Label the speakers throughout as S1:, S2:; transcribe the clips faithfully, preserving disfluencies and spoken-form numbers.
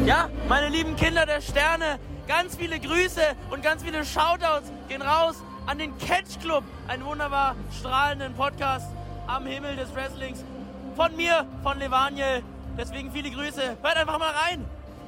S1: Ja, meine lieben Kinder der Sterne, ganz viele Grüße und ganz viele Shoutouts gehen raus an den Catch Club, einen wunderbar strahlenden Podcast am Himmel des Wrestlings. Von mir, von Levaniel, deswegen viele Grüße. Hört einfach mal rein.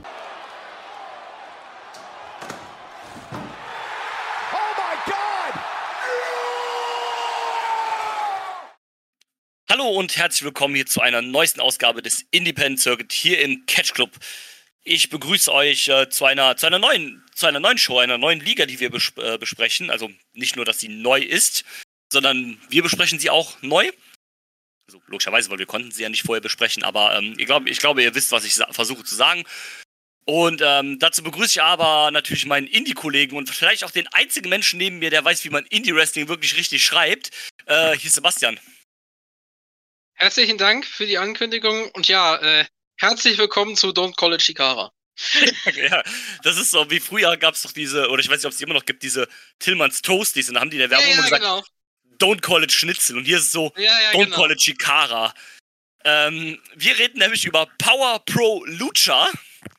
S2: Hallo und herzlich willkommen hier zu einer neuesten Ausgabe des Independent Circuit hier im Catch Club. Ich begrüße euch äh, zu einer zu einer neuen zu einer neuen Show, einer neuen Liga, die wir bes- äh, besprechen. Also nicht nur, dass sie neu ist, sondern wir besprechen sie auch neu. Also logischerweise, weil wir konnten sie ja nicht vorher besprechen, aber ähm, ich glaube, ich glaube, ihr wisst, was ich sa- versuche zu sagen. Und ähm, dazu begrüße ich aber natürlich meinen Indie-Kollegen und vielleicht auch den einzigen Menschen neben mir, der weiß, wie man Indie-Wrestling wirklich richtig schreibt. Äh, hier ist Sebastian.
S3: Herzlichen Dank für die Ankündigung und ja, äh, herzlich willkommen zu Don't Call It Chikara.
S2: Ja, das ist so, wie früher gab es doch diese, oder ich weiß nicht, ob es die immer noch gibt, diese Tillmanns Toasties und da haben die in der Werbung
S3: ja,
S2: immer
S3: ja,
S2: gesagt,
S3: genau.
S2: Don't call it Schnitzel und hier ist es so,
S3: Ja, ja,
S2: Don't
S3: genau.
S2: call it Chikara. Ähm, wir reden nämlich über Power Pro Lucha.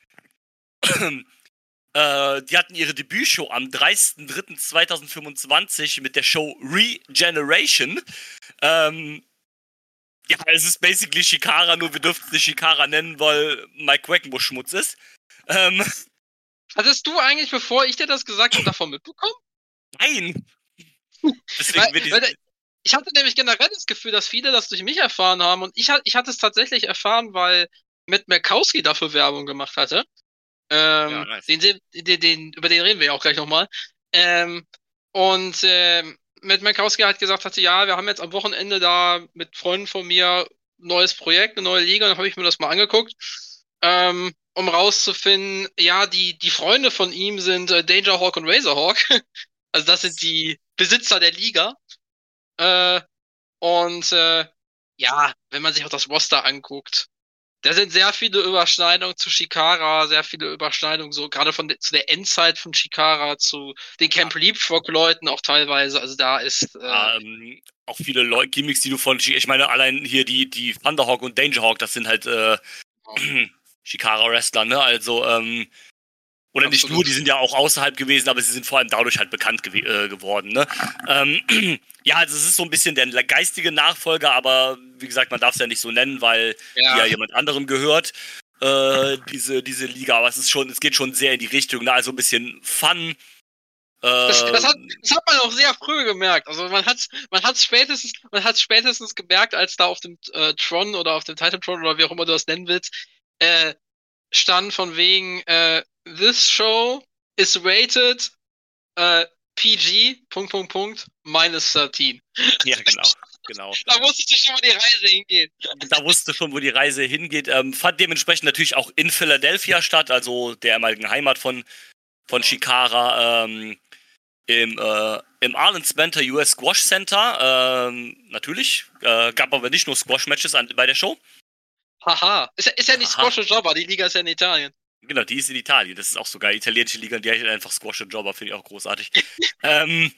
S2: äh, die hatten ihre Debütshow am dreißigsten dritten zweitausendfünfundzwanzig mit der Show Regeneration. Ähm, Ja, es ist basically Chikara, nur wir dürfen es nicht Chikara nennen, weil Mike Quackenbush Schmutz ist. Ähm,
S3: Hattest du eigentlich, bevor ich dir das gesagt habe, davon mitbekommen?
S2: nein! Deswegen
S3: Weil,
S2: wird die,
S3: weil, ich hatte nämlich generell das Gefühl, dass viele das durch mich erfahren haben und ich, ich hatte es tatsächlich erfahren, weil Matt Makowski dafür Werbung gemacht hatte. Ähm,
S2: Ja, nice.
S3: den, den, den, über den reden wir ja auch gleich nochmal. Ähm, und ähm, Matt Makowski hat gesagt, hatte, ja, wir haben jetzt am Wochenende da mit Freunden von mir ein neues Projekt, eine neue Liga, dann habe ich mir das mal angeguckt, ähm, um rauszufinden, ja, die, die Freunde von ihm sind äh, Danger Hawk und Razorhawk. Also das sind die Besitzer der Liga. Äh, und äh, ja, wenn man sich auch das Roster anguckt, da sind sehr viele Überschneidungen zu Chikara, sehr viele Überschneidungen so gerade von de- zu der Endzeit von Chikara zu den Camp Leapfrog-Leuten auch teilweise. Also da ist äh,
S2: Ja, ähm, auch viele Leu- Gimmicks, die du von, Chi- ich meine, allein hier die, die Thunderhawk und Dangerhawk, das sind halt äh, Chikara-Wrestler, ne? Also, ähm, oder nicht
S3: Absolut.
S2: nur, die sind ja auch außerhalb gewesen, aber sie sind vor allem dadurch halt bekannt gew- äh, geworden, ne? Ähm, ja, also es ist so ein bisschen der geistige Nachfolger, aber wie gesagt, man darf es ja nicht so nennen, weil
S3: Ja.
S2: die ja jemand anderem gehört, äh, diese, diese Liga, aber es ist schon, es geht schon sehr in die Richtung, ne? Also ein bisschen Fun.
S3: Das, das, hat,
S2: Äh,
S3: das hat man auch sehr früh gemerkt. Also man hat man hat's spätestens man hat's spätestens gemerkt, als da auf dem äh, Tron oder auf dem Titantron oder wie auch immer du das nennen willst, äh, stand von wegen äh, this show is rated äh, P G Punkt Punkt Punkt minus dreizehn.
S2: ja, genau, genau.
S3: Da wusste ich schon, wo die Reise hingeht.
S2: Da wusste schon, wo die Reise hingeht. Ähm, fand dementsprechend natürlich auch in Philadelphia statt, also der ehemaligen Heimat von, von Chikara, ähm, im, äh, im Arlen Spenter U S Squash Center. Ähm, natürlich. Äh, gab aber nicht nur Squash-Matches an, bei der Show.
S3: Haha. Ist, ja- ist ja nicht
S2: Haha.
S3: Squash und Jobber, die Liga ist ja in Italien.
S2: Genau, die ist in Italien. Das ist auch sogar italienische Liga, die heißt einfach Squash and Jobber, finde ich auch großartig. ähm,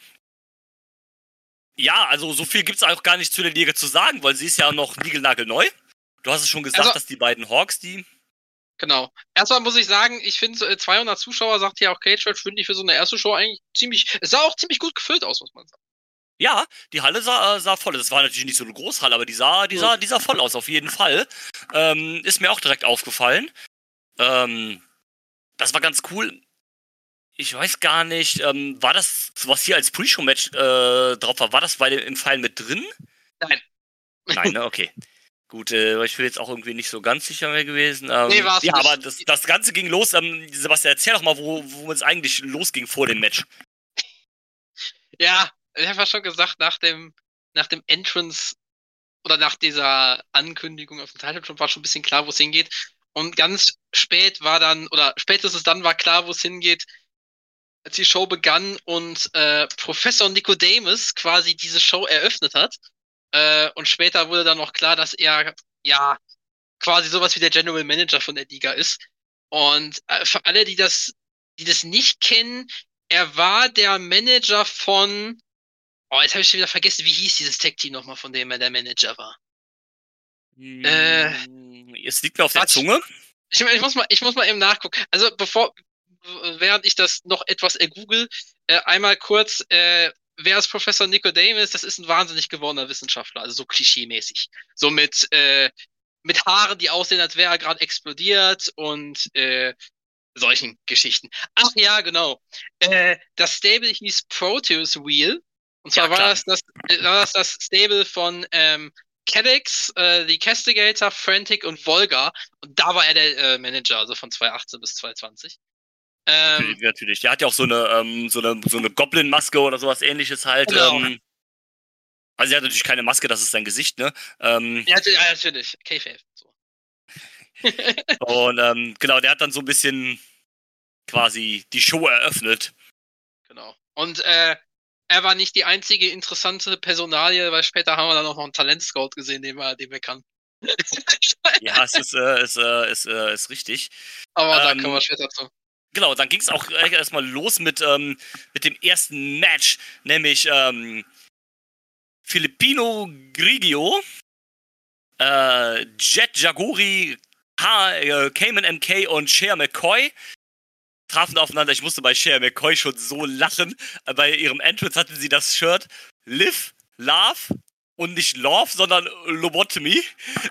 S2: ja, also so viel gibt es auch gar nicht zu der Liga zu sagen, weil sie ist ja noch niegelnagelneu. Du hast es schon gesagt,
S3: Also-
S2: dass die beiden Hawks, die
S3: Genau. Erstmal muss ich sagen, ich finde äh, zweihundert Zuschauer, sagt ja auch Cage Match, finde ich für so eine erste Show eigentlich ziemlich, es sah auch ziemlich gut gefüllt aus, muss man sagen.
S2: Ja, die Halle sah, äh, sah voll. Das war natürlich nicht so eine Großhalle, aber die sah, die sah, die sah voll aus, auf jeden Fall. Ähm, ist mir auch direkt aufgefallen. Ähm, das war ganz cool. Ich weiß gar nicht, ähm, war das, was hier als Pre-Show-Match äh, drauf war, war das bei dem, im Fall mit drin?
S3: Nein.
S2: Nein, ne, okay. Gut, äh, ich bin jetzt auch irgendwie nicht so ganz sicher mehr gewesen. Ähm,
S3: Nee, war's
S2: ja,
S3: nicht.
S2: aber das, das Ganze ging los. Ähm, Sebastian, erzähl doch mal, wo, wo es eigentlich losging vor dem Match.
S3: Ja, ich habe ja schon gesagt, nach dem, nach dem Entrance oder nach dieser Ankündigung auf dem Titantron war schon ein bisschen klar, wo es hingeht. Und ganz spät war dann, oder spätestens dann war klar, wo es hingeht, als die Show begann und äh, Professor Nicodemus quasi diese Show eröffnet hat. Äh, und später wurde dann noch klar, dass er ja quasi sowas wie der General Manager von der Liga ist. Und äh, für alle, die das, die das nicht kennen, er war der Manager von, oh, jetzt habe ich schon wieder vergessen, wie hieß dieses Tag-Team nochmal, von dem er der Manager war. Äh,
S2: Hm, es liegt mir auf der
S3: was?
S2: Zunge.
S3: Ich, ich, muss mal, ich muss mal eben nachgucken. Also bevor, während ich das noch etwas ergoogle, äh, einmal kurz, äh, wer ist Professor Nicodemus? Das ist ein wahnsinnig gewordener Wissenschaftler, also so klischee-mäßig. So mit, äh, mit Haaren, die aussehen, als wäre er gerade explodiert und äh, solchen Geschichten. Ach ja, genau. Äh, das Stable hieß Proteus Wheel. Und zwar
S2: Ja,
S3: war
S2: klar.
S3: das das, äh, war das das Stable von ähm, Cadex, äh, The Castigator, Frantic und Volga. Und da war er der äh, Manager, also von zweitausendachtzehn bis zweitausendzwanzig. Ähm,
S2: Natürlich, natürlich. Der hat ja auch so eine, ähm, so eine, so eine Goblin-Maske oder sowas ähnliches halt.
S3: Genau.
S2: Ähm, also er hat natürlich keine Maske, das ist sein Gesicht, ne? Ähm,
S3: ja, ja, natürlich. K-Fave. So.
S2: und ähm, genau, der hat dann so ein bisschen quasi die Show eröffnet.
S3: Genau. Und äh, er war nicht die einzige interessante Personalie, weil später haben wir dann auch noch einen Talent-Scout gesehen, den wir, den wir kannten.
S2: Ja, es ist, äh, ist, äh, ist, äh, ist richtig.
S3: Aber
S2: ähm,
S3: da kommen wir später zu.
S2: Genau, dann ging es auch erstmal los mit, ähm, mit dem ersten Match, nämlich ähm, Filipino Grigio, äh, Jet Jaguri, K äh, Cayman M K und Cher McCoy trafen aufeinander. Ich musste bei Cher McCoy schon so lachen. Bei ihrem Entrance hatten sie das Shirt Live, Love und nicht Love, sondern Lobotomy.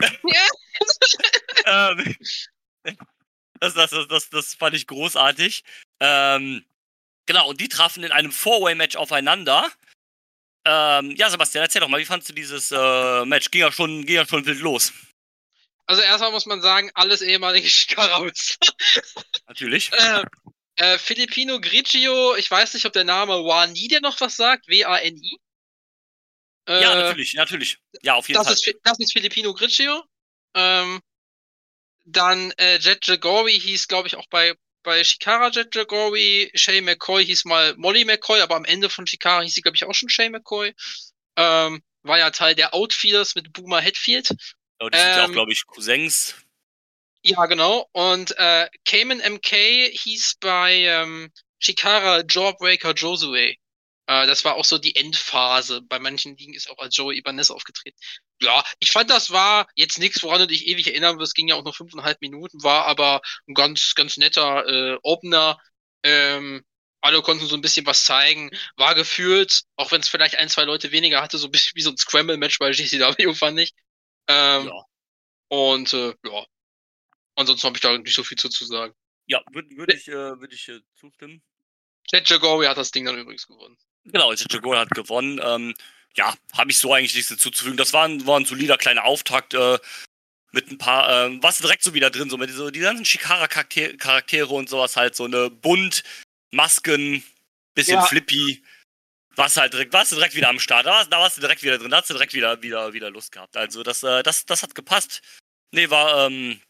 S3: Ja.
S2: ähm, das, das, das, das, das fand ich großartig. Ähm, genau, und die trafen in einem Four-Way-Match aufeinander. Ähm, ja, Sebastian, erzähl doch mal, wie fandst du dieses äh, Match? Ging ja schon, ging ja schon wild los.
S3: Also erstmal muss man sagen, alles ehemalige Shikaraus.
S2: Natürlich.
S3: äh, äh, Filipino Grigio, ich weiß nicht, ob der Name Wani dir noch was sagt, W A N I. Äh,
S2: ja, natürlich, natürlich. Ja, auf jeden
S3: das
S2: Fall.
S3: Ist, das ist Filipino Grigio. Ähm, dann äh, Jet Jagori hieß, glaube ich, auch bei, bei Shikara Jet Jagori. Shay McCoy hieß mal Molly McCoy, aber am Ende von Shikara hieß sie, glaube ich, auch schon Shay McCoy. Ähm, war ja Teil der Outfielders mit Boomer Hatfield.
S2: Ja, die sind ja auch, glaube ich, Cousins.
S3: Ja, genau. Und äh, Cayman M K hieß bei ähm, Shikara Jawbreaker Josue. Äh, das war auch so die Endphase. Bei manchen Ligen ist auch als Joey Ibanez aufgetreten. Ja, ich fand, das war jetzt nichts, woran du dich ewig erinnern wirst. Ging ja auch nur fünfeinhalb Minuten, war aber ein ganz, ganz netter äh, Opener. Ähm, alle konnten so ein bisschen was zeigen. War gefühlt, auch wenn es vielleicht ein, zwei Leute weniger hatte, so ein bisschen wie so ein Scramble-Match bei G C W, fand ich. Ähm,
S2: Ja.
S3: Und äh, ja. Ansonsten habe ich da nicht so viel zu, zu sagen.
S2: Ja, würde würd ich, äh, würd ich äh, zustimmen.
S3: Jet Jagori hat das Ding dann übrigens gewonnen.
S2: Genau, Jet Jagori hat gewonnen. Ähm, ja, habe ich so eigentlich nichts hinzuzufügen. Das war ein, war ein solider kleiner Auftakt äh, mit ein paar, äh, warst du direkt so wieder drin, so mit so, die ganzen Shikara-Charaktere und sowas halt, so eine bunt, Masken, bisschen
S3: Ja.
S2: flippy. Warst halt direkt, warst du direkt wieder am Start. Da warst, da warst du direkt wieder drin, da hast du direkt wieder, wieder, wieder Lust gehabt. Also das, äh, das, das hat gepasst. Nee, war, ähm,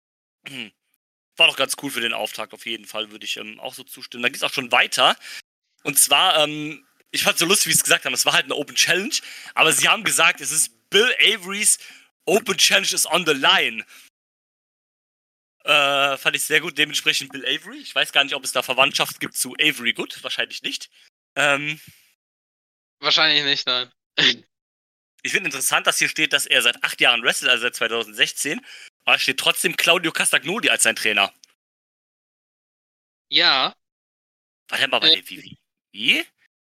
S2: war doch ganz cool für den Auftakt, auf jeden Fall, würde ich ähm, auch so zustimmen. Da ging es auch schon weiter. Und zwar, ähm, ich fand es so lustig, wie sie es gesagt haben, es war halt eine Open Challenge, aber sie haben gesagt, es ist Bill Averys Open Challenge is on the line. Äh, fand ich sehr gut, dementsprechend Bill Avery. Ich weiß gar nicht, ob es da Verwandtschaft gibt zu Avery Good, wahrscheinlich nicht. Ähm,
S3: Wahrscheinlich nicht, nein.
S2: ich finde interessant, dass hier steht, dass er seit acht Jahren wrestelt, also seit zweitausendsechzehn, aber es steht trotzdem Claudio Castagnoli als sein Trainer.
S3: Ja.
S2: War der mal bei
S3: Äh,
S2: der W W E?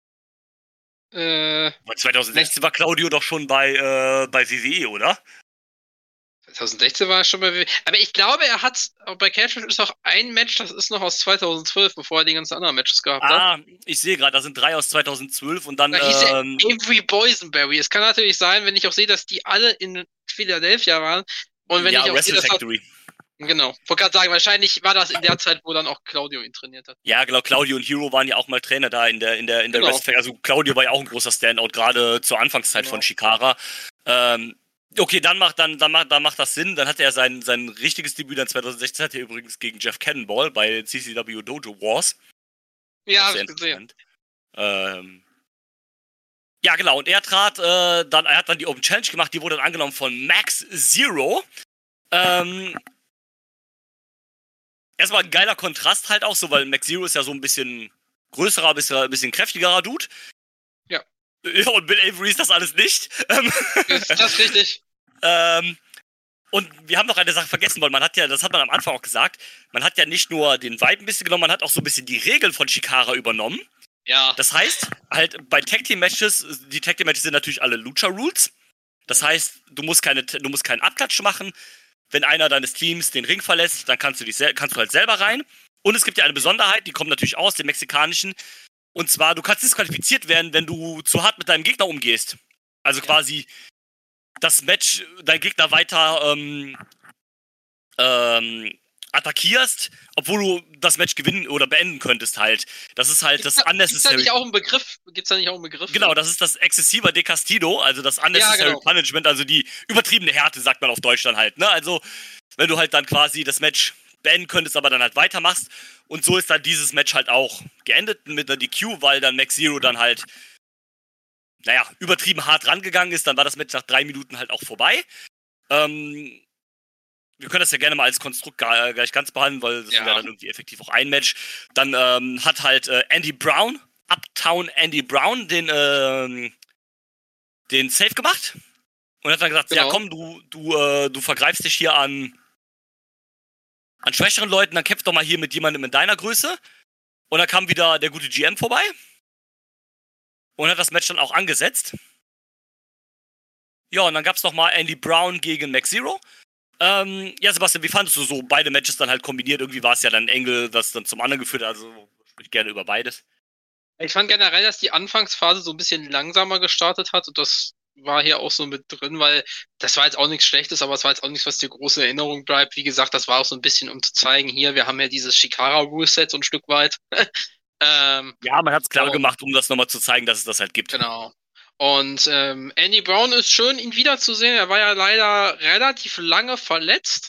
S3: Äh,
S2: Aber zweitausendsechzehn war Claudio doch schon bei, äh, bei W W E, oder?
S3: zweitausendsechzehn war er schon bei W W E. Aber ich glaube, er hat, bei Catch ist noch ein Match, das ist noch aus zweitausendzwölf, bevor er die ganzen anderen Matches gehabt hat.
S2: Ah, ich sehe gerade, da sind drei aus zweitausendzwölf und dann,
S3: Da hieß er
S2: ähm,
S3: Avery Boysenberry. Es kann natürlich sein, wenn ich auch sehe, dass die alle in Philadelphia waren. Und wenn
S2: ja,
S3: ich auch sehe,
S2: Wrestle
S3: dass hat,
S2: Factory.
S3: genau. Ich wollte gerade sagen, wahrscheinlich war das in der Zeit, wo dann auch Claudio ihn trainiert hat.
S2: Ja, genau, Claudio und Hero waren ja auch mal Trainer da in der, in der, in der
S3: Genau.
S2: Wrestle Factory. Also Claudio war ja auch ein großer Standout, gerade zur Anfangszeit
S3: Genau.
S2: von Shikara. Ähm, okay, dann macht, dann, dann, macht, dann macht das Sinn. Dann hatte er sein, sein richtiges Debüt dann zweitausendsechzehn, hatte er übrigens gegen Jeff Cannonball bei C C W Dojo Wars.
S3: Ja,
S2: Auch
S3: hab
S2: sehr
S3: ich gesehen.
S2: interessant. Ähm, ja, genau, und er trat äh, dann, er hat dann die Open Challenge gemacht, die wurde dann angenommen von Max Zero. Ähm, erstmal ein geiler Kontrast halt auch so, weil Max Zero ist ja so ein bisschen größerer, ein bisschen, ein bisschen kräftigerer Dude.
S3: Ja.
S2: Ja, und Bill Avery ist das alles nicht.
S3: Ist das richtig?
S2: ähm, Und wir haben noch eine Sache vergessen, weil man hat ja, das hat man am Anfang auch gesagt, man hat ja nicht nur den Vibe ein bisschen genommen, man hat auch so ein bisschen die Regeln von Chikara übernommen.
S3: Ja.
S2: Das heißt, halt bei Tag Team Matches, die Tag Team Matches sind natürlich alle Lucha Rules. Das heißt, du musst keine, du musst keinen Abklatsch machen. Wenn einer deines Teams den Ring verlässt, dann kannst du dich, kannst du halt selber rein. Und es gibt ja eine Besonderheit, die kommt natürlich aus dem mexikanischen. Und zwar, du kannst disqualifiziert werden, wenn du zu hart mit deinem Gegner umgehst. Also ja. quasi das Match, dein Gegner weiter ähm, ähm, attackierst, obwohl du das Match gewinnen oder beenden könntest halt. Das ist halt
S3: gibt's
S2: das
S3: da,
S2: Unnecessary...
S3: Gibt's da nicht auch einen Begriff? Gibt's da nicht auch einen Begriff?
S2: Genau, das ist das Excessiva de Castigo, also das Unnecessary
S3: ja, genau.
S2: Punishment, also die übertriebene Härte, sagt man auf Deutsch dann halt, ne? Also, wenn du halt dann quasi das Match beenden könntest, aber dann halt weitermachst. Und so ist dann dieses Match halt auch geendet mit einer D Q, weil dann Max Zero dann halt, naja, übertrieben hart rangegangen ist. Dann war das Match nach drei Minuten halt auch vorbei. Ähm... Wir können das ja gerne mal als Konstrukt gar, gleich ganz behandeln, weil das ja. ist ja dann irgendwie effektiv auch ein Match. Dann ähm, hat halt äh, Andy Brown, Uptown Andy Brown, den, ähm, den Save gemacht. Und hat dann gesagt, genau. ja komm, du, du, äh, du vergreifst dich hier an, an schwächeren Leuten, dann kämpf doch mal hier mit jemandem in deiner Größe. Und dann kam wieder der gute G M vorbei. Und hat das Match dann auch angesetzt. Ja, und dann gab's noch mal Andy Brown gegen Max Zero. Ähm, ja, Sebastian, wie fandest du so beide Matches dann halt kombiniert? Irgendwie war es ja dann Engel, das dann zum anderen geführt hat, also sprich gerne über beides.
S3: Ich fand generell, dass die Anfangsphase so ein bisschen langsamer gestartet hat und das war hier auch so mit drin, weil das war jetzt auch nichts Schlechtes, aber es war jetzt auch nichts, was dir große Erinnerung bleibt. Wie gesagt, das war auch so ein bisschen, um zu zeigen, hier, wir haben ja dieses Chikara-Rule-Set so ein Stück weit. ähm,
S2: ja, man hat es klar gemacht, um das nochmal zu zeigen, dass es das halt gibt.
S3: Genau. Und ähm, Andy Brown ist schön, ihn wiederzusehen. Er war ja leider relativ lange verletzt.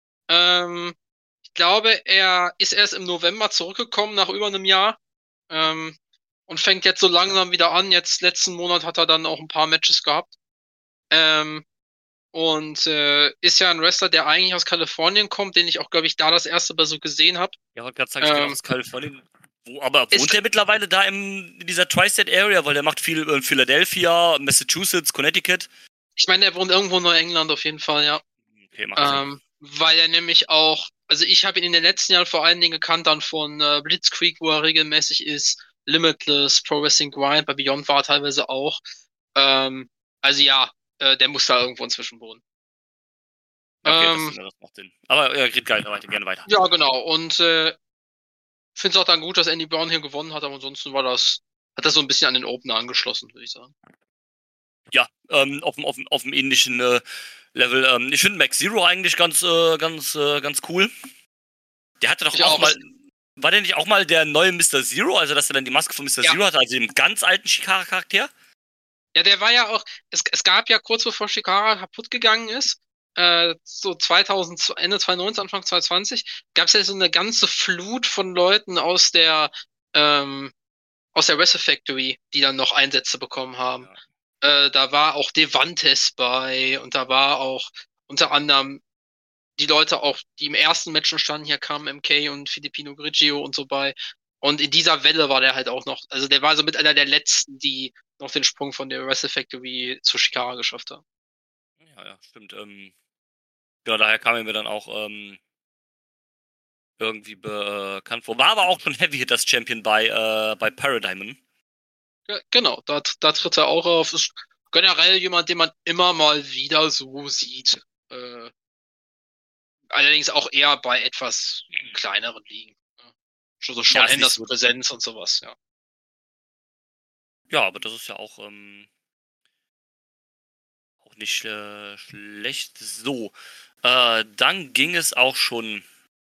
S3: Ähm, ich glaube, er ist erst im November zurückgekommen, nach über einem Jahr. Ähm, und fängt jetzt so langsam wieder an. Jetzt letzten Monat hat er dann auch ein paar Matches gehabt. Ähm, und äh, ist ja ein Wrestler, der eigentlich aus Kalifornien kommt, den ich auch, glaube ich, da das erste Mal so gesehen habe.
S2: Ja, ich wollte gerade sagen, ich ähm, bin aus Kalifornien. Wo, aber wohnt der mittlerweile da im, in dieser Tri-State-Area? Weil der macht viel in Philadelphia, Massachusetts, Connecticut.
S3: Ich meine, der wohnt irgendwo in Neuengland auf jeden Fall, ja. Okay, macht ähm, Sinn. Weil er nämlich auch, also ich habe ihn in den letzten Jahren vor allen Dingen gekannt dann von äh, Blitzkrieg, wo er regelmäßig ist, Limitless, Pro Wrestling Grind, bei Beyond war er teilweise auch. Ähm, also ja, äh, der muss da irgendwo inzwischen wohnen.
S2: Okay, ähm, das, das macht Sinn. Aber ja, geht gerne weiter, gerne weiter.
S3: Ja, genau. Und äh, finde es auch dann gut, dass Andy Brown hier gewonnen hat, aber ansonsten war das, hat das so ein bisschen an den Opener angeschlossen, würde ich sagen.
S2: Ja, ähm, auf dem auf dem auf dem ähnlichen äh, Level. Ähm, ich finde Max Zero eigentlich ganz äh, ganz äh, ganz cool. Der hatte doch ich auch, auch mal, war der nicht auch mal der neue Mister Zero, also dass er dann die Maske von Mister Ja. Zero hatte, also dem ganz alten Chikara-Charakter?
S3: Ja, der war ja auch, es, es gab ja kurz bevor Chikara kaputt gegangen ist, äh, so zweitausend, Ende zweitausendneunzehn, Anfang zwanzig zwanzig, gab es ja so eine ganze Flut von Leuten aus der, ähm, aus der Wrestle Factory, die dann noch Einsätze bekommen haben. Ja. Äh, da war auch Devantes bei und da war auch unter anderem die Leute auch, die im ersten Match schon standen, hier kamen M K und Filipino Grigio und so bei. Und in dieser Welle war der halt auch noch, also der war so mit einer der letzten, die noch den Sprung von der Wrestle Factory zu Chikara geschafft haben.
S2: Ja, ja, stimmt. Ähm, ja, daher kam er mir dann auch ähm, irgendwie bekannt vor. War aber auch schon Heavy Hitters Champion bei, äh, bei Paradigm.
S3: Ja, genau, da, da tritt er auch auf. Ist generell jemand, den man immer mal wieder so sieht. Äh, allerdings auch eher bei etwas kleineren Ligen. Schon so Shawn Henders so Präsenz und sowas, ja.
S2: Ja, aber das ist ja auch, ähm, auch nicht äh, schlecht. So, äh, dann ging es auch schon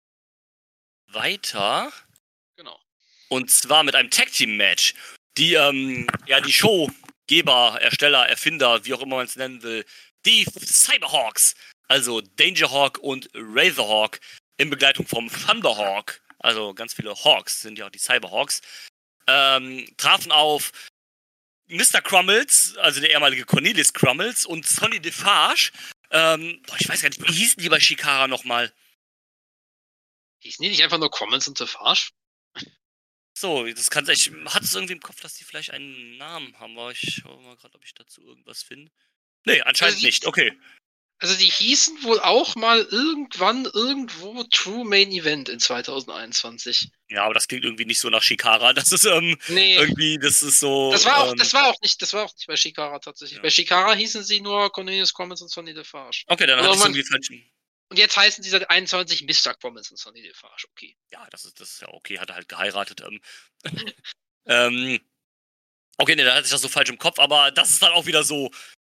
S2: weiter.
S3: Genau.
S2: Und zwar mit einem Tag-Team-Match. Die, ähm, ja, die Showgeber, Ersteller, Erfinder, wie auch immer man es nennen will, die Cyberhawks, also Dangerhawk und Razorhawk, in Begleitung vom Thunderhawk, also ganz viele Hawks sind ja auch die Cyberhawks, ähm, trafen auf Mister Crummels, also der ehemalige Cornelius Crummels und Sonny Defarge. Ähm, boah, ich weiß gar nicht, wie hießen die bei Chikara nochmal?
S3: Hießen die nicht einfach nur Crummels und Defarge?
S2: So, das kann ich hatte es irgendwie im Kopf, dass die vielleicht einen Namen haben, aber ich schau mal gerade, ob ich dazu irgendwas finde. Nee, anscheinend also die, nicht, okay.
S3: Also die hießen wohl auch mal irgendwann irgendwo True Main Event in zwanzig einundzwanzig.
S2: Ja, aber das klingt irgendwie nicht so nach Shikara. Das ist ähm,
S3: Nee.
S2: irgendwie, das ist so.
S3: Das war auch,
S2: ähm,
S3: das war auch nicht, das war auch nicht bei Shikara tatsächlich.
S2: Ja.
S3: Bei Shikara hießen sie nur Cornelius Quammins und Sonny Defarge.
S2: Okay, dann
S3: Oder
S2: hatte ich
S3: man-
S2: irgendwie falsch.
S3: Und jetzt heißen sie seit einundzwanzig Mister Quammins und Sonny Defarge. Okay.
S2: Ja, das ist, das ist ja okay, hat er halt geheiratet. Ähm. ähm, okay, ne, dann hatte ich das so falsch im Kopf, aber das ist dann auch wieder so.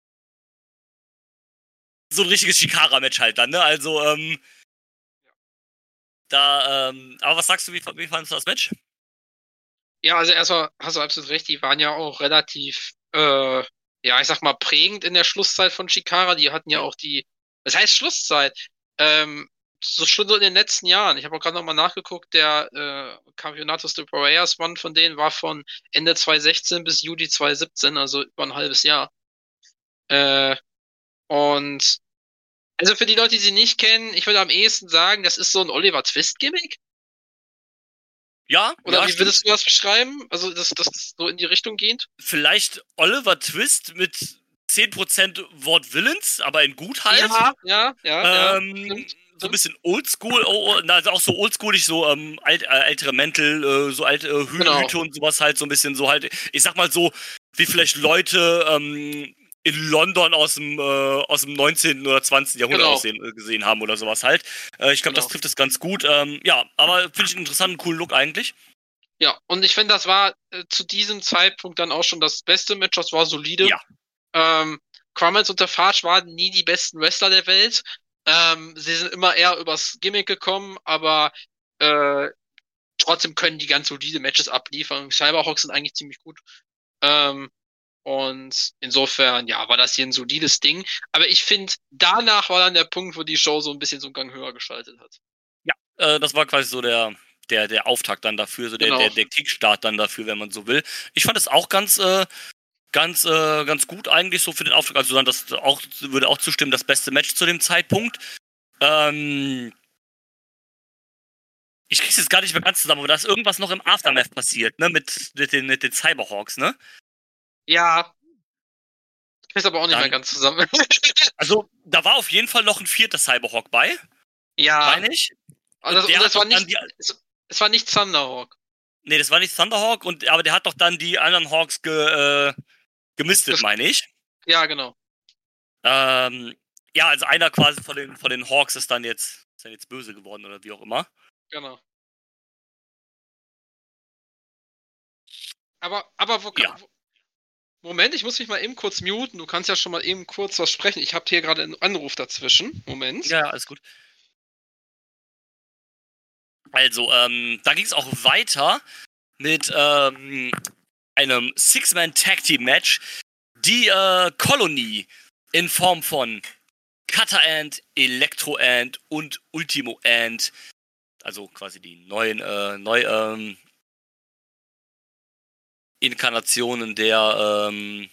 S2: So ein richtiges Shikara-Match halt dann, ne? Also, ähm. Da, ähm. Aber was sagst du, wie, wie fandest du das Match?
S3: Ja, also erstmal hast du absolut recht, die waren ja auch relativ, äh, ja, ich sag mal, prägend in der Schlusszeit von Shikara. Die hatten ja auch die, was heißt Schlusszeit? Ähm, so schon so in den letzten Jahren. Ich habe auch gerade nochmal nachgeguckt, der äh, Campeonatos de Players One von denen war von Ende zwanzig sechzehn bis Juli zwanzig siebzehn, also über ein halbes Jahr. Äh, und also für die Leute, die sie nicht kennen, ich würde am ehesten sagen, das ist so ein Oliver Twist-Gimmick.
S2: Ja,
S3: Oder
S2: ja,
S3: wie
S2: stimmt.
S3: würdest du das beschreiben? Also, dass das so in die Richtung geht?
S2: Vielleicht Oliver Twist mit zehn Prozent Wortwillens, aber in gut halt.
S3: Ja, ja, ja.
S2: Ähm,
S3: ja stimmt,
S2: so ein
S3: stimmt.
S2: bisschen oldschool, oh, oh, also auch so oldschoolig, so ähm, alt, äh, ältere Mäntel, äh, so alte äh, Hü
S3: Genau.
S2: Hüte und sowas halt, so ein bisschen so halt, ich sag mal so, wie vielleicht Leute ähm, in London aus dem, äh, aus dem neunzehnten oder zwanzigsten Jahrhundert
S3: Genau.
S2: aussehen, äh, gesehen haben oder sowas halt. Äh, ich glaube,
S3: Genau.
S2: das trifft es ganz gut. Ähm, ja, aber finde ich einen interessanten, coolen Look eigentlich.
S3: Ja, und ich finde, das war äh, zu diesem Zeitpunkt dann auch schon das beste Match. Das war solide.
S2: Ja.
S3: Ähm, Quammins und der Farge waren nie die besten Wrestler der Welt. Ähm, sie sind immer eher übers Gimmick gekommen, aber äh, trotzdem können die ganz solide Matches abliefern. Cyberhawks sind eigentlich ziemlich gut. Ähm, und insofern, ja, war das hier ein solides Ding. Aber ich finde, danach war dann der Punkt, wo die Show so ein bisschen so einen Gang höher geschaltet hat.
S2: Ja, äh, das war quasi so der, der, der Auftakt dann dafür, so der,
S3: Genau.
S2: der, der Kickstart dann dafür, wenn man so will. Ich fand es auch ganz, äh, ganz, äh, ganz gut eigentlich so für den Auftakt. Also dann das auch, würde auch zustimmen, das beste Match zu dem Zeitpunkt. Ähm, ich krieg's jetzt gar nicht mehr ganz zusammen, aber da ist irgendwas noch im Aftermath passiert, ne, mit, mit, den, mit den Cyberhawks, ne?
S3: Ja. Ich weiß aber auch nicht
S2: Dann-
S3: mehr ganz zusammen.
S2: Also, da war auf jeden Fall noch ein vierter Cyberhawk bei,
S3: ja.
S2: meine ich.
S3: Also,
S2: Und der
S3: und
S2: hat
S3: das war
S2: doch dann
S3: nicht,
S2: die-
S3: es, es war nicht Thunderhawk.
S2: Nee, das war nicht Thunderhawk, und, aber der hat doch dann die anderen Hawks ge, äh, gemistet,
S3: Das-
S2: meine ich.
S3: Ja, genau.
S2: Ähm, ja, also einer quasi von den, von den Hawks ist dann jetzt, ist dann jetzt böse geworden oder wie auch immer.
S3: Genau. Aber, aber wo,
S2: Ja.
S3: wo, Moment, ich muss mich mal eben kurz muten. Du kannst ja schon mal eben kurz was sprechen. Ich habe hier gerade einen Anruf dazwischen. Moment.
S2: Ja, alles gut. Also, ähm, da ging es auch weiter mit ähm, einem Six-Man-Tag-Team-Match. Die äh, Colony in Form von Cutter Ant, Electro Ant und Ultimo Ant, also quasi die neuen äh, neu, ähm, Inkarnationen der ähm,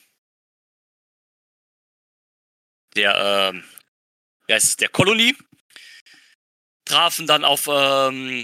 S2: der ähm, wie heißt es, der Kolonie, trafen dann auf ähm,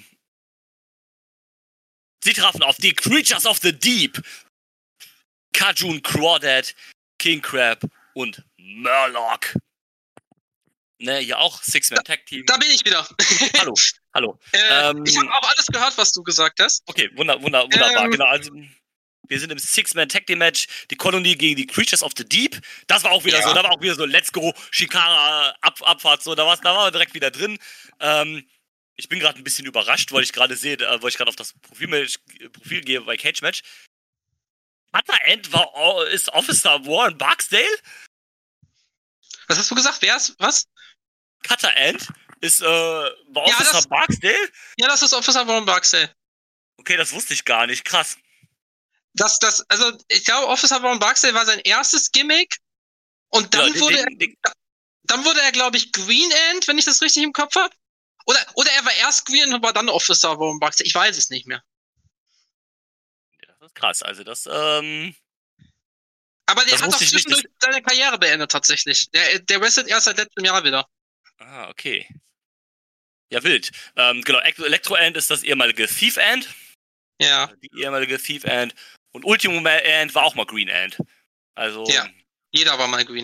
S2: sie trafen auf die Creatures of the Deep, Kajun Crawdad, King Crab und Murloc. Ne, hier auch Six-Man-Tag-Team.
S3: Da bin ich wieder.
S2: Hallo, hallo.
S3: äh,
S2: Ähm,
S3: ich habe auch alles gehört, was du gesagt hast.
S2: Okay, wunder, wunder, wunderbar.
S3: Ähm,
S2: Genau, also wir sind im Six-Man-Tag-Team-Match, die Kolonie gegen die Creatures of the Deep. Das war auch wieder
S3: Ja.
S2: so, da war auch wieder so Let's Go, Shikara, Ab Abfahrt, so, da, war's, da war direkt wieder drin. Ähm, ich bin gerade ein bisschen überrascht, weil ich gerade sehe, äh, weil ich gerade auf das Profil, Profil gehe bei Cage Match. Cutter Ant war, ist Officer Warren Barksdale?
S3: Was hast du gesagt? Wer ist was?
S2: Cutter Ant ist, äh, war
S3: Ja,
S2: Officer
S3: das-
S2: Barksdale?
S3: Ja, das ist Officer Warren Barksdale.
S2: Okay, das wusste ich gar nicht, krass.
S3: Das, das, also ich glaube, Officer Warren Barksdale war sein erstes Gimmick. Und dann
S2: Ja, den-
S3: wurde er,
S2: den- den-
S3: dann wurde er, glaube ich, Green Ant, wenn ich das richtig im Kopf habe. Oder, oder er war erst Green und war dann Officer Warren Barksdale. Ich weiß es nicht mehr.
S2: Das ist krass, also das, ähm...
S3: Aber der
S2: Das
S3: hat doch
S2: wusste ich nicht,
S3: zwischendurch seine Karriere beendet tatsächlich. Der, der wrestelt erst seit letztem Jahr wieder.
S2: Ah, okay. Ja, wild. Ähm, genau, Electro Ant ist das ehemalige Thief Ant.
S3: Ja.
S2: Die ehemalige Thief Ant. Und Ultimo Ant war auch mal Green Ant. Also,
S3: Ja. Jeder war mal Green Ant.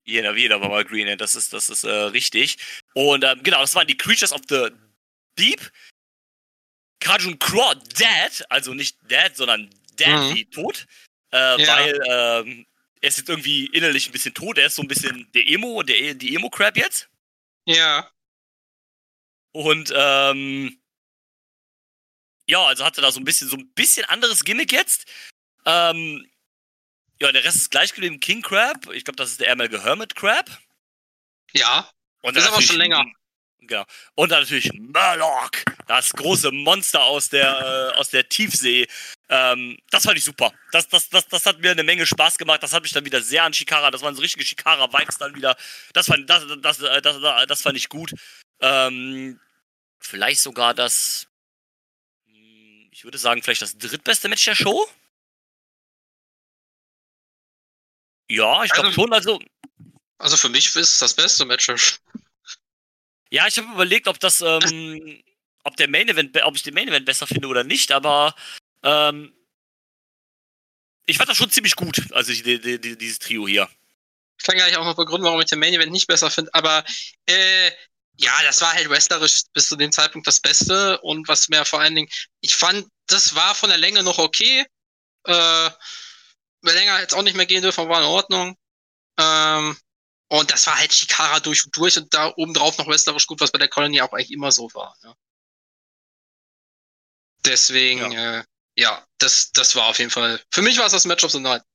S2: Jeder, jeder war mal Greenhand, das ist, das ist äh, richtig. Und ähm, genau, das waren die Creatures of the Deep. Kajun Craw dead, also nicht dead, sondern dead
S3: Mhm.
S2: wie tot. Äh,
S3: Ja.
S2: Weil ähm, er ist jetzt irgendwie innerlich ein bisschen tot. Er ist so ein bisschen der Emo, der, die Emo-Crab jetzt.
S3: Ja.
S2: Und ähm, ja, also hatte da so ein bisschen so ein bisschen anderes Gimmick jetzt. Ähm, ja, der Rest ist gleich geblieben. King Crab, ich glaube, das ist der ärmelige Hermit Crab.
S3: Ja.
S2: Und
S3: Ist
S2: dann
S3: aber schon
S2: natürlich-
S3: länger.
S2: Genau. Und dann natürlich Murloc, das große Monster aus der, äh, aus der Tiefsee. Ähm, das fand ich super. Das, das, das, das hat mir eine Menge Spaß gemacht. Das hat mich dann wieder sehr an Shikara. Das waren so richtige Shikara-Vibes dann wieder. Das fand, das, das, das, das, das fand ich gut. Ähm, vielleicht sogar das, ich würde sagen, vielleicht das drittbeste Match der Show. Ja, ich glaube
S3: Also-
S2: schon. Also,
S3: Also für mich ist es das beste Match.
S2: ja, ich habe überlegt, ob das, ähm, ob der Main Event, ob ich den Main Event besser finde oder nicht, aber ähm, ich fand das schon ziemlich gut, also die, die, die, dieses Trio hier.
S3: Ich kann gleich auch noch begründen, warum ich den Main Event nicht besser finde, aber äh, ja, das war halt wrestlerisch bis zu dem Zeitpunkt das Beste und was mehr vor allen Dingen, ich fand, das war von der Länge noch okay. Äh, länger hätte es auch nicht mehr gehen dürfen, war in Ordnung. Ähm, und das war halt Shikara durch und durch und da obendrauf noch wrestlerisch gut, was bei der Colony auch eigentlich immer so war. Ja. Deswegen, ja, äh, ja das, das war auf jeden Fall, für mich war es das Match of the Night.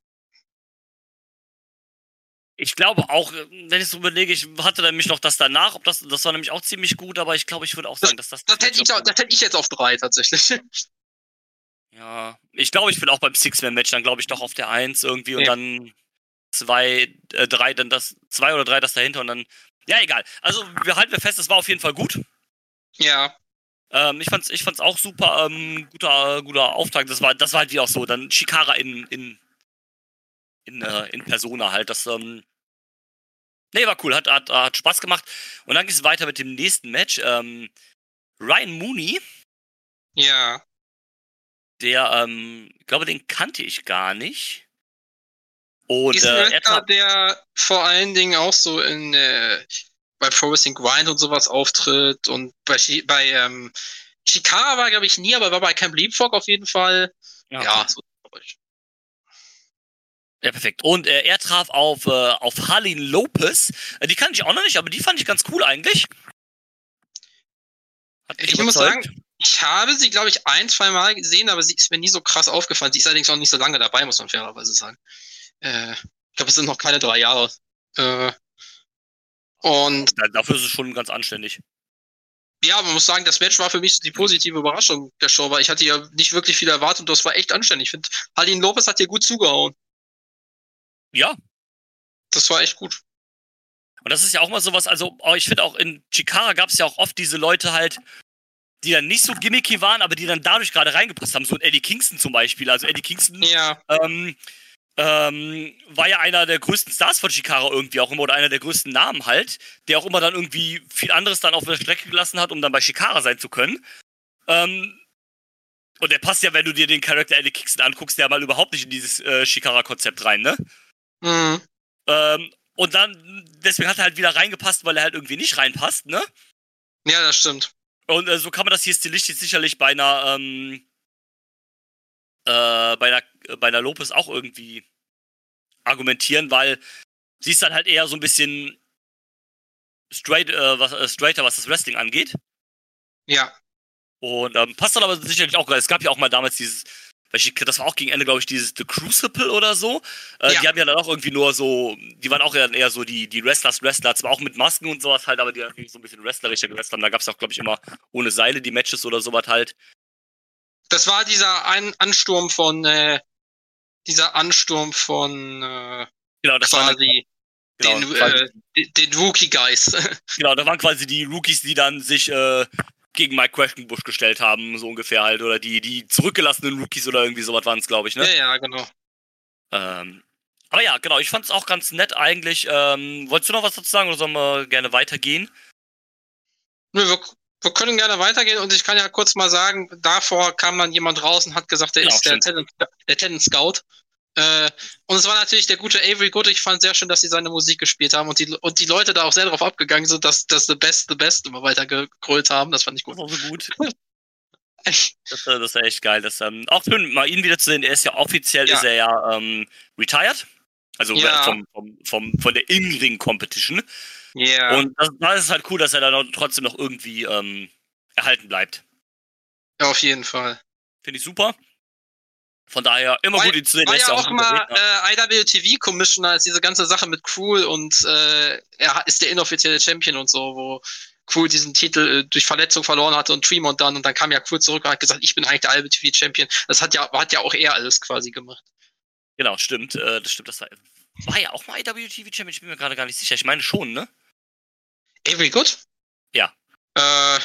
S2: Ich glaube auch, wenn ich so überlege, ich hatte nämlich noch das danach, ob das, das war nämlich auch ziemlich gut, aber ich glaube, ich würde auch sagen, dass das...
S3: Das hätte, ich, auch- das hätte ich jetzt auf drei tatsächlich.
S2: Ja, ich glaube, ich bin auch beim Six-Man-Match dann, glaube ich, doch auf der Eins irgendwie und
S3: Ja.
S2: dann zwei, äh, drei, dann das, zwei oder drei das dahinter und dann, ja, egal. Also, wir halten wir fest, es war auf jeden Fall gut.
S3: Ja.
S2: Ähm, ich fand's, ich fand's auch super, ähm, guter, guter Auftakt. Das war, das war halt wie auch so, dann Shikara in, in, in, äh, in Persona halt, das, ähm, nee, war cool, hat, hat, hat Spaß gemacht. Und dann geht's weiter mit dem nächsten Match, ähm, Ryan Mooney,
S3: Ja.
S2: der, ähm, ich glaube, den kannte ich gar nicht. Und
S3: Ist ein
S2: äh, er
S3: Wrestler,
S2: tra-
S3: der vor allen Dingen auch so in äh, bei Pro Wrestling Grind und sowas auftritt und bei, Shi- bei ähm, Shikara war, glaube ich, nie, aber war bei Camp Leapfrog auf jeden Fall.
S2: ja,
S3: Ja,
S2: okay.
S3: so.
S2: Ja, perfekt. Und äh, er traf auf, äh, auf Harleen Lopez. Äh, die kannte ich auch noch nicht, aber die fand ich ganz cool eigentlich. Hat mich
S3: Ich muss
S2: überzeugt.
S3: sagen, ich habe sie, glaube ich, ein, zwei Mal gesehen, aber sie ist mir nie so krass aufgefallen. Sie ist allerdings auch nicht so lange dabei, muss man fairerweise sagen. Äh, ich glaube, es sind noch keine drei Jahre. Äh, und
S2: Ja, dafür ist es schon ganz anständig.
S3: ja, man muss sagen, das Match war für mich die positive Überraschung der Show, weil ich hatte ja nicht wirklich viel erwartet und das war echt anständig. Ich finde, Harleen Lopez hat hier gut zugehauen.
S2: Ja.
S3: Das war echt gut.
S2: Und das ist ja auch mal sowas, also oh, ich finde auch in Chikara gab es ja auch oft diese Leute halt, die dann nicht so gimmicky waren, aber die dann dadurch gerade reingepasst haben. So ein Eddie Kingston zum Beispiel. Also Eddie Kingston
S3: Ja,
S2: ähm, ähm, war ja einer der größten Stars von Chikara irgendwie auch immer oder einer der größten Namen halt, der auch immer dann irgendwie viel anderes dann auf der Strecke gelassen hat, um dann bei Chikara sein zu können. Ähm, und der passt ja, wenn du dir den Charakter Eddie Kingston anguckst, der mal überhaupt nicht in dieses äh, Chikara-Konzept rein, ne?
S3: mhm.
S2: Ähm, und dann, deswegen hat er halt wieder reingepasst, weil er halt irgendwie nicht reinpasst, ne?
S3: Ja, das stimmt.
S2: Und äh, so kann man das hier stilistisch sicherlich bei einer, ähm, äh, bei einer, äh, bei einer Lopez auch irgendwie argumentieren, weil sie ist dann halt eher so ein bisschen straight, äh, was, äh, straighter, was das Wrestling angeht.
S3: Ja,
S2: Und ähm, passt dann aber sicherlich auch, es gab ja auch mal damals dieses, welche, das war auch gegen Ende, glaube ich, dieses The Crucible oder so. Äh,
S3: Ja.
S2: Die haben ja dann auch irgendwie nur so, die waren auch eher, eher so die, die Wrestlers, Wrestler, zwar auch mit Masken und sowas halt, aber die irgendwie so ein bisschen wrestlerischer gewrestelt haben. Da gab es auch, glaube ich, immer ohne Seile die Matches oder sowas halt.
S3: das war dieser ein Ansturm von, äh, dieser Ansturm von äh,
S2: Genau, das waren
S3: quasi
S2: genau,
S3: den,
S2: quasi,
S3: äh, den, den Rookie Guys.
S2: genau, da waren quasi die Rookies, die dann sich äh, gegen Mike Quackenbush gestellt haben, so ungefähr halt. Oder die, die zurückgelassenen Rookies oder irgendwie sowas waren es, glaube ich, ne?
S3: Ja, ja, genau.
S2: Ähm, aber ja, genau, ich fand es auch ganz nett eigentlich. Ähm, wolltest du noch was dazu sagen oder sollen wir gerne weitergehen?
S3: Nö, wir, wir können gerne weitergehen und ich kann ja kurz mal sagen, davor kam dann jemand raus und hat gesagt, der
S2: Genau,
S3: ist der
S2: stimmt.
S3: Talent, der Talent Scout. Äh, und es war natürlich der gute Avery Good. Ich fand sehr schön, dass sie seine Musik gespielt haben und die, und die Leute da auch sehr darauf abgegangen sind, dass das The Best, The Best immer weiter gegrölt haben. Das fand ich gut.
S2: Das war so gut. Das, das war echt geil. Das, ähm, auch schön, mal ihn wieder zu sehen. Er ist ja offiziell,
S3: Ja.
S2: ist er ja ähm, retired. Also
S3: Ja.
S2: äh, vom, vom, vom, von der In-Ring-Competition.
S3: Ja. Yeah.
S2: Und das, da ist es halt cool, dass er dann trotzdem noch irgendwie ähm, erhalten bleibt.
S3: Ja, auf jeden Fall.
S2: Finde ich super. Von daher immer
S3: War,
S2: gut, ihn zu sehen.
S3: war
S2: Er ist
S3: ja
S2: ja
S3: auch
S2: ein
S3: mal
S2: guter Redner.
S3: äh, I W T V-Commissioner, als diese ganze Sache mit Cruel und äh, er ist der inoffizielle Champion und so, wo Cruel diesen Titel äh, durch Verletzung verloren hatte und Tremont dann und dann kam ja Cruel zurück und hat gesagt, ich bin eigentlich der I W T V-Champion. Das hat ja, hat ja auch er alles quasi gemacht.
S2: Genau, stimmt. Äh, das stimmt. Das war, war ja auch mal I W T V-Champion. Ich bin mir gerade gar nicht sicher. Ich meine schon, ne?
S3: Avery Good?
S2: Ja.
S3: Äh,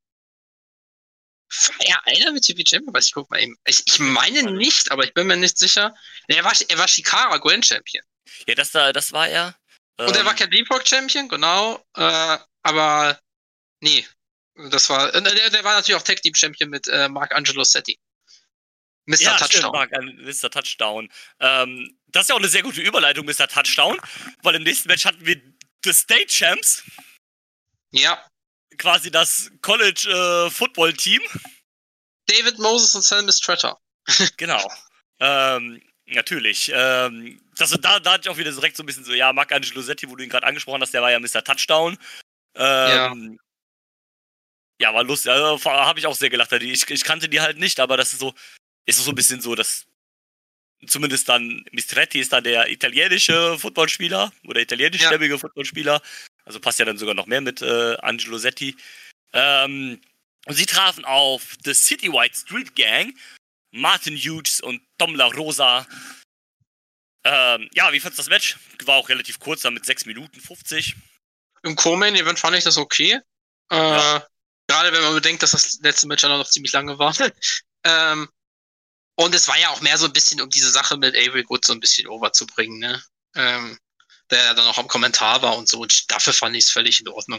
S3: war er I W T V-Champion? Ich guck mal eben. Ich, ich meine nicht, aber ich bin mir nicht sicher. Nee, er war, er war Shikara Grand Champion.
S2: Ja, das, da, das war er.
S3: Und ähm, er war kein Leapfrog Champion, genau. Äh, aber nee. Das war. Der, der war natürlich auch Tag Team Champion mit äh, Mark Angelo Setti. Mister
S2: Ja,
S3: Touchdown.
S2: stimmt, Mark, Mister Touchdown. Ähm, das ist ja auch eine sehr gute Überleitung, Mister Touchdown, weil im nächsten Match hatten wir The State Champs.
S3: Ja.
S2: Quasi das College äh, Football Team.
S3: David Moses und Sam Mistretta.
S2: Genau. Ähm, natürlich. Ähm, das, da, da hatte ich auch wieder direkt so ein bisschen so, ja, Mark Angelo Setti, wo du ihn gerade angesprochen hast, der war ja Mister Touchdown. Ähm, ja. ja, war lustig. Also, habe ich auch sehr gelacht. Ich, ich kannte die halt nicht, aber das ist so, ist so ein bisschen so, dass zumindest dann Mistretti ist da der italienische Footballspieler oder italienischstämmige ja. Footballspieler. Also passt ja dann sogar noch mehr mit äh, Angelo Setti. Ähm, und sie trafen auf The City White Street Gang, Martin Hughes und Tom La Rosa. Ähm, ja, wie fandst du das Match? War auch relativ kurz, dann mit sechs Minuten fünfzig.
S3: Im Co-Main-Event fand ich das okay. Äh, ja. Gerade wenn man bedenkt, dass das letzte Match dann noch ziemlich lange war. ähm, und es war ja auch mehr so ein bisschen, um diese Sache mit Avery Good so ein bisschen overzubringen, ne? Ähm, der ja dann auch am Kommentar war und so. Und dafür fand ich es völlig in Ordnung.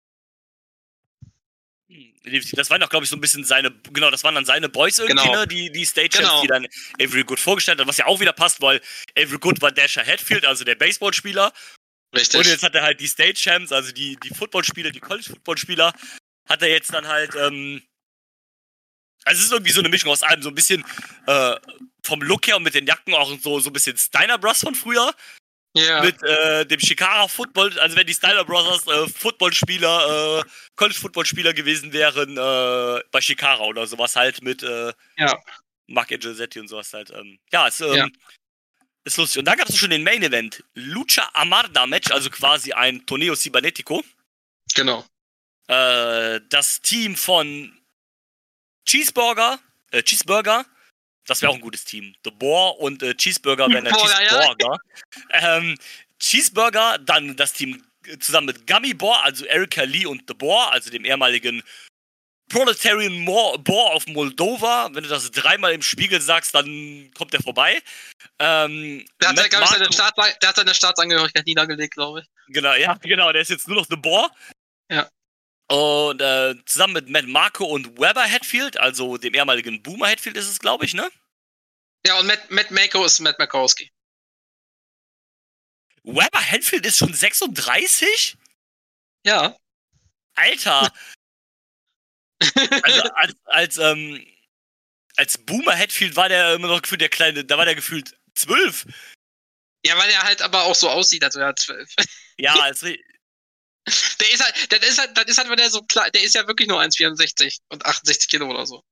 S2: Das waren doch, glaube ich, so ein bisschen seine, genau, das waren dann seine Boys irgendwie,
S3: genau.
S2: ne? Die, die Stage-Champs,
S3: genau.
S2: die dann Avery Good vorgestellt hat, was ja auch wieder passt, weil Avery Good war Dasher Hatfield, also der Baseballspieler.
S3: Richtig.
S2: Und jetzt hat er halt die Stage-Champs, also die, die Footballspieler, die College-Footballspieler, hat er jetzt dann halt, ähm, also es ist irgendwie so eine Mischung aus allem, so ein bisschen äh, vom Look her und mit den Jacken auch so, so ein bisschen Steiner Bros von früher.
S3: Ja.
S2: Mit äh, dem Shikara Football, also wenn die Steiner Brothers äh, Footballspieler, äh, College-Footballspieler gewesen wären, äh, bei Shikara oder sowas halt mit äh,
S3: ja.
S2: Mark Angelesetti und sowas halt. Ähm, ja, ist, ähm,
S3: ja,
S2: ist lustig. Und dann gab es schon den Main Event. Lucha Amarda Match, also quasi ein Torneo Cibernetico.
S3: Genau.
S2: Äh, das Team von Cheeseburger, äh, Cheeseburger, das wäre auch ein gutes Team. The Boar und äh, Cheeseburger wären der Cheeseburger. Ja. Ähm, Cheeseburger, dann das Team zusammen mit Gummy Boar, also Erika Lee und The Boar, also dem ehemaligen Proletarian Boar of Moldova. Wenn du das dreimal im Spiegel sagst, dann kommt der vorbei. Ähm,
S3: der, hat, der, ich, seine Staats- der hat seine Staatsangehörigkeit niedergelegt, glaube ich.
S2: Genau, ja, genau, der ist jetzt nur noch The Boar.
S3: Ja.
S2: Und äh, zusammen mit Matt Marco und Weber Hatfield, also dem ehemaligen Boomer Hatfield ist es, glaube ich, ne?
S3: Ja, und Matt, Matt Mako ist Matt Makowski.
S2: Weber Hatfield ist schon sechsunddreißig?
S3: Ja.
S2: Alter! Also als, als, ähm, als Boomer Hatfield war der immer noch gefühlt der kleine, da war der gefühlt zwölf.
S3: Ja, weil er halt aber auch so aussieht, als wäre er zwölf.
S2: Ja, als
S3: Der ist halt, der ist halt, das ist halt, weil der so klein, der ist ja wirklich nur eins Komma vierundsechzig und achtundsechzig Kilo oder so.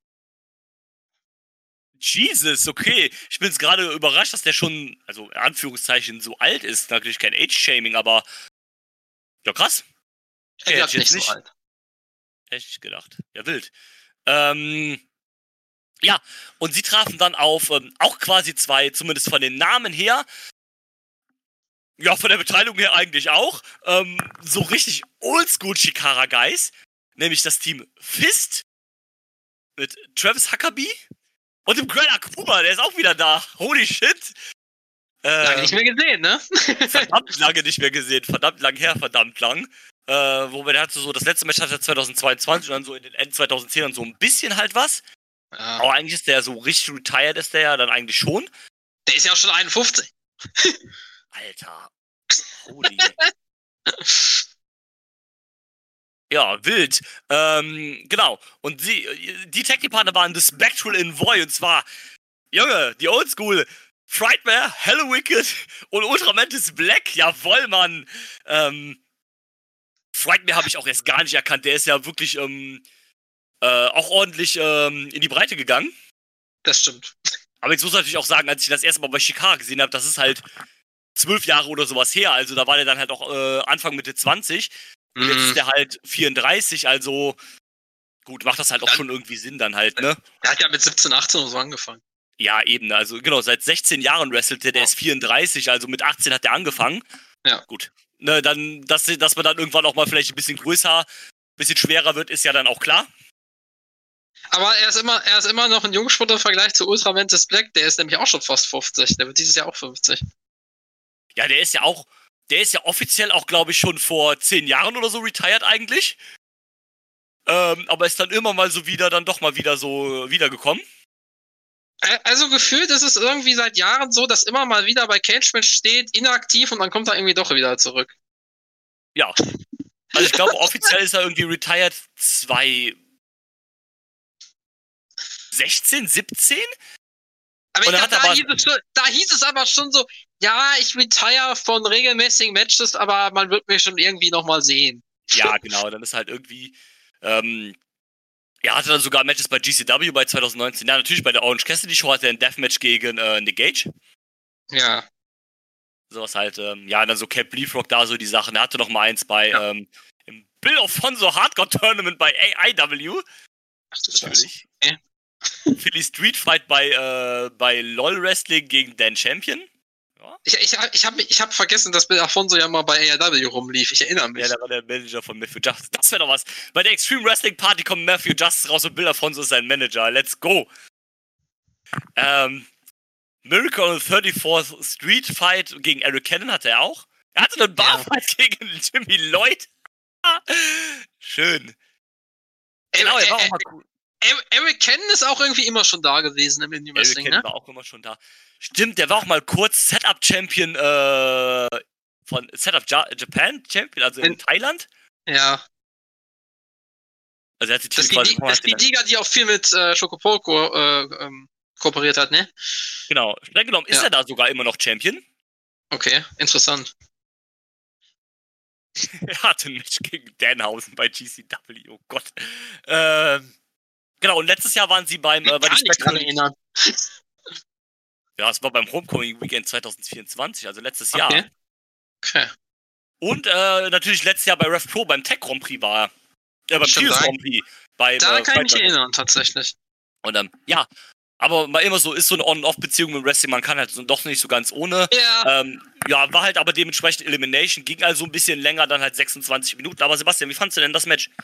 S2: Jesus, okay. Ich bin jetzt gerade überrascht, dass der schon, also in Anführungszeichen, so alt ist. Natürlich kein Age-Shaming, aber ja, krass.
S3: Okay, hätte ich jetzt nicht so alt.
S2: Hätte ich nicht gedacht. Ja, wild. Ähm, ja, und sie trafen dann auf ähm, auch quasi zwei, zumindest von den Namen her, ja, von der Beteiligung her eigentlich auch, ähm, so richtig oldschool Shikara Guys, nämlich das Team Fist mit Travis Huckabee und dem Grand Akuma, der ist auch wieder da. Holy shit.
S3: Ähm, lange nicht mehr gesehen, ne?
S2: Verdammt lange nicht mehr gesehen, verdammt lang her, verdammt lang. Äh, wobei der hatte so, das letzte Match hatte er zweitausendzweiundzwanzig und dann so in den End zweitausendzehn so ein bisschen halt was. Ja. Aber eigentlich ist der so richtig retired, ist der ja dann eigentlich schon.
S3: Der ist ja schon einundfünfzig.
S2: Alter. Holy. Ja, wild. Ähm, genau. Und die, die Tag-Team-Partner waren The Spectral Envoy. Und zwar, Junge, die Oldschool Frightmare, Hello Wicked und Ultramantis Black. Jawoll, Mann. Ähm, Frightmare habe ich auch erst gar nicht erkannt. Der ist ja wirklich ähm, äh, auch ordentlich ähm, in die Breite gegangen.
S3: Das stimmt.
S2: Aber jetzt muss ich natürlich auch sagen, als ich das erste Mal bei Chicago gesehen habe, das ist halt zwölf Jahre oder sowas her. Also da war der dann halt auch äh, Anfang Mitte zwanzig. Und jetzt ist der halt vierunddreißig, also gut, macht das halt auch schon irgendwie Sinn dann halt, ne?
S3: Der hat ja mit siebzehn, achtzehn oder so angefangen.
S2: Ja, eben, also genau, seit sechzehn Jahren wrestelt der, der ist vierunddreißig, also mit achtzehn hat der angefangen.
S3: Ja.
S2: Gut. Ne, dann, dass, dass man dann irgendwann auch mal vielleicht ein bisschen größer, ein bisschen schwerer wird, ist ja dann auch klar.
S3: Aber er ist immer, er ist immer noch ein Jungspund im Vergleich zu Ultramantis Black, der ist nämlich auch schon fast fünfzig, der wird dieses Jahr auch fünfzig.
S2: Ja, der ist ja auch, der ist ja offiziell auch, glaube ich, schon vor zehn Jahren oder so retired eigentlich. Ähm, aber ist dann immer mal so wieder, dann doch mal wieder so wiedergekommen.
S3: Also gefühlt ist es irgendwie seit Jahren so, dass immer mal wieder bei Cage Match steht, inaktiv und dann kommt er irgendwie doch wieder zurück.
S2: Ja. Also ich glaube, offiziell ist er irgendwie retired zwanzig sechzehn, siebzehn?
S3: Aber, ich glaub, da,
S2: aber
S3: hieß es schon, da hieß es aber schon so, ja, ich retire von regelmäßigen Matches, aber man wird mich schon irgendwie nochmal sehen.
S2: Ja, genau, dann ist halt irgendwie, ähm, er hatte dann sogar Matches bei G C W bei zwanzig neunzehn, ja, natürlich bei der Orange Cassidy Show hatte er ein Deathmatch gegen äh, Nick Gage.
S3: Ja.
S2: Sowas halt, ähm, ja, dann so Cap Leafrock da so die Sachen, er hatte noch mal eins bei, ja. ähm, im Bill Alfonso Hardcore Tournament bei A I W.
S3: Ach du
S2: natürlich.
S3: Okay.
S2: Philly Street Fight bei, äh, bei LOL Wrestling gegen Dan Champion. Ja.
S3: Ich, ich, ich habe ich hab vergessen, dass Bill Alfonso ja mal bei A I W rumlief. Ich erinnere mich.
S2: Ja, der war der Manager von Matthew Justice. Das wäre doch was. Bei der Extreme Wrestling Party kommt Matthew Justice raus und Bill Alfonso ist sein Manager. Let's go. Ähm, Miracle on the thirty-fourth Street Fight gegen Eric Cannon hatte er auch. Er hatte einen Barfight ja. gegen Jimmy Lloyd. Schön. Genau, er war auch mal cool.
S3: Eric Cannon ist auch irgendwie immer schon da gewesen im Indie Wrestling,
S2: Eric Cannon
S3: ne?
S2: war auch immer schon da. Stimmt, der war auch mal kurz Setup-Champion äh, von Setup ja- Japan Champion, also in, in Thailand.
S3: Ja.
S2: Also er hat die
S3: das, ist die, das ist die Liga, die auch viel mit äh, Schokopoko äh, ähm, kooperiert hat, ne?
S2: Genau. Streng genommen ist ja. er da sogar immer noch Champion.
S3: Okay, interessant.
S2: Er hatte ein Match gegen Danhausen bei G C W, oh Gott. Ähm, genau, und letztes Jahr waren sie beim... Äh, bei
S3: kann ich dran erinnern.
S2: Ja, es war beim Homecoming Weekend zwanzig vierundzwanzig, also letztes
S3: okay.
S2: Jahr.
S3: Okay.
S2: Und äh, natürlich letztes Jahr bei Rev Pro beim Tech Grand Prix war er. Äh, beim Tears Grand Prix. Beim,
S3: da
S2: äh,
S3: kann ich mich erinnern, tatsächlich.
S2: Und ähm, ja, aber mal immer so, ist so eine On-and-Off-Beziehung mit Wrestling, man kann halt so, doch nicht so ganz ohne.
S3: Ja.
S2: Ähm, ja, war halt aber dementsprechend Elimination, ging also ein bisschen länger, dann halt sechsundzwanzig Minuten. Aber Sebastian, wie fandst du denn das Match?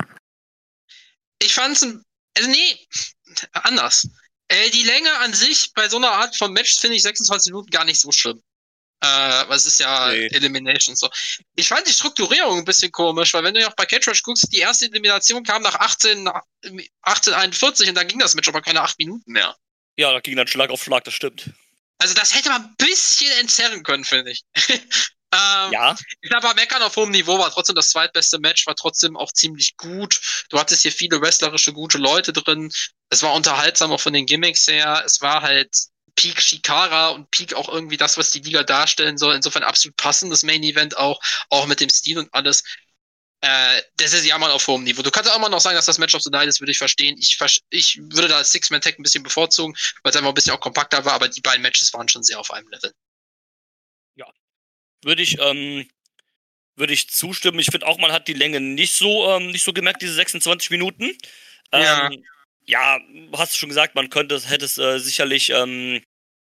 S3: Ich fand's, also nee, anders. Äh, die Länge an sich bei so einer Art von Match finde ich sechsundzwanzig Minuten gar nicht so schlimm. Äh, weil es ist ja nee. Elimination so. Ich fand die Strukturierung ein bisschen komisch, weil wenn du ja auch bei Cage Match guckst, die erste Elimination kam nach achtzehn einundvierzig und dann ging das Match aber keine acht Minuten mehr.
S2: Ja, da ging dann Schlag auf Schlag, das stimmt.
S3: Also das hätte man ein bisschen entzerren können, finde ich. ähm,
S2: ja.
S3: Ich glaube, Meckern auf hohem Niveau war trotzdem das zweitbeste Match, war trotzdem auch ziemlich gut. Du hattest hier viele wrestlerische, gute Leute drin. Es war unterhaltsam auch von den Gimmicks her. Es war halt Peak Shikara und Peak auch irgendwie das, was die Liga darstellen soll. Insofern absolut passendes Main Event auch, auch mit dem Stil und alles. Äh, das ist ja mal auf hohem Niveau. Du kannst auch immer noch sagen, dass das Match of the Night ist, würde ich verstehen. Ich, ich würde da als Six-Man-Tag ein bisschen bevorzugen, weil es einfach ein bisschen auch kompakter war, aber die beiden Matches waren schon sehr auf einem Level.
S2: Ja. Würde ich, ähm, würde ich zustimmen. Ich finde auch, man hat die Länge nicht so, ähm, nicht so gemerkt, diese sechsundzwanzig Minuten.
S3: Ja.
S2: Ähm, ja, hast du schon gesagt, man könnte, hätte es äh, sicherlich, ähm,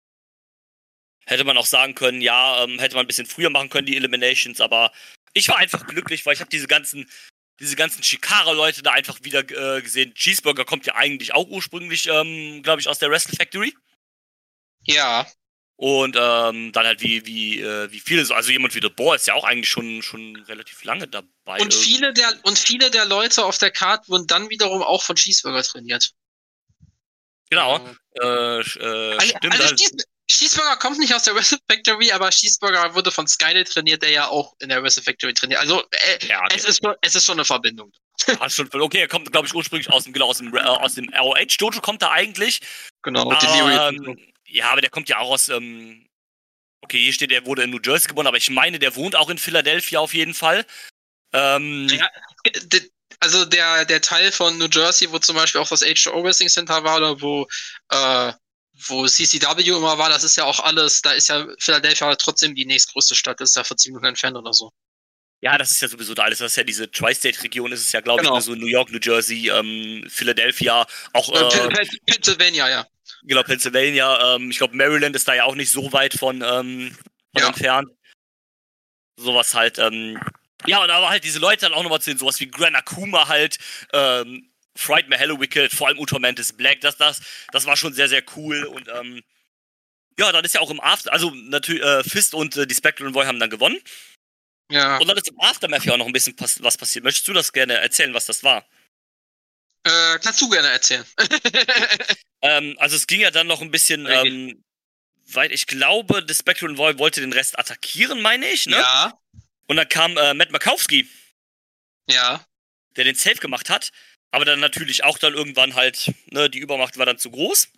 S2: hätte man auch sagen können, ja, ähm, hätte man ein bisschen früher machen können, die Eliminations, aber ich war einfach glücklich, weil ich habe diese ganzen, diese ganzen Shikara-Leute da einfach wieder äh, gesehen. Cheeseburger kommt ja eigentlich auch ursprünglich, ähm, glaube ich, aus der Wrestle Factory.
S3: Ja.
S2: Und ähm, dann halt wie wie äh, wie viele, also jemand wie The Boar ist ja auch eigentlich schon schon relativ lange dabei.
S3: Und viele der und viele der Leute auf der Card wurden dann wiederum auch von Cheeseburger trainiert.
S2: Genau. Mhm. Äh, äh,
S3: also,
S2: stimmt.
S3: Also Cheese, Cheeseburger kommt nicht aus der Wrestle Factory, aber Cheeseburger wurde von Skynet trainiert, der ja auch in der Wrestle Factory trainiert. Also äh,
S2: Ja, okay.
S3: es, ist schon, es ist schon eine Verbindung.
S2: Ah, schon, okay, er kommt, glaube ich, ursprünglich aus dem, genau, aus dem, äh, aus dem R O H-Dojo kommt er eigentlich.
S3: Genau,
S2: Aber, ähm, ja, aber der kommt ja auch aus, ähm, okay, hier steht, er wurde in New Jersey geboren, aber ich meine, der wohnt auch in Philadelphia auf jeden Fall. Ähm,
S3: ja, also der, der Teil von New Jersey, wo zum Beispiel auch das H two O Wrestling Center war oder wo, äh, wo C C W immer war, das ist ja auch alles, da ist ja Philadelphia trotzdem die nächstgrößte Stadt, das ist ja vierzig Minuten entfernt oder so.
S2: Ja, das ist ja sowieso da alles. Das ist ja diese Tri-State-Region, ist es ja, glaube
S3: Genau.
S2: ich, so New York, New Jersey, ähm, Philadelphia, auch
S3: Äh,
S2: äh,
S3: Pennsylvania, ja.
S2: genau, Pennsylvania. Ähm, ich glaube, Maryland ist da ja auch nicht so weit von, ähm, von
S3: Ja.
S2: entfernt. Sowas halt. Ähm, ja, und aber halt diese Leute dann auch nochmal zu sehen, sowas wie Gran Akuma halt, ähm, Frightmare Hallowicked, vor allem Ultramantis Black, das, das, das war schon sehr, sehr cool. Und ähm, ja, dann ist ja auch im After, also natürlich, äh, Fist und äh, die Spectral Boy haben dann gewonnen.
S3: Ja.
S2: Und dann ist im Aftermath ja auch noch ein bisschen pass- was passiert. Möchtest du das gerne erzählen, was das war?
S3: Äh, kannst du gerne erzählen.
S2: ähm, also es ging ja dann noch ein bisschen,
S3: Okay.
S2: ähm, weil ich glaube, The Spectral Boy wollte den Rest attackieren, meine ich, ne?
S3: Ja,
S2: Und dann kam äh, Matt Makowski,
S3: ja,
S2: der den Save gemacht hat, aber dann natürlich auch dann irgendwann halt, ne, die Übermacht war dann zu groß.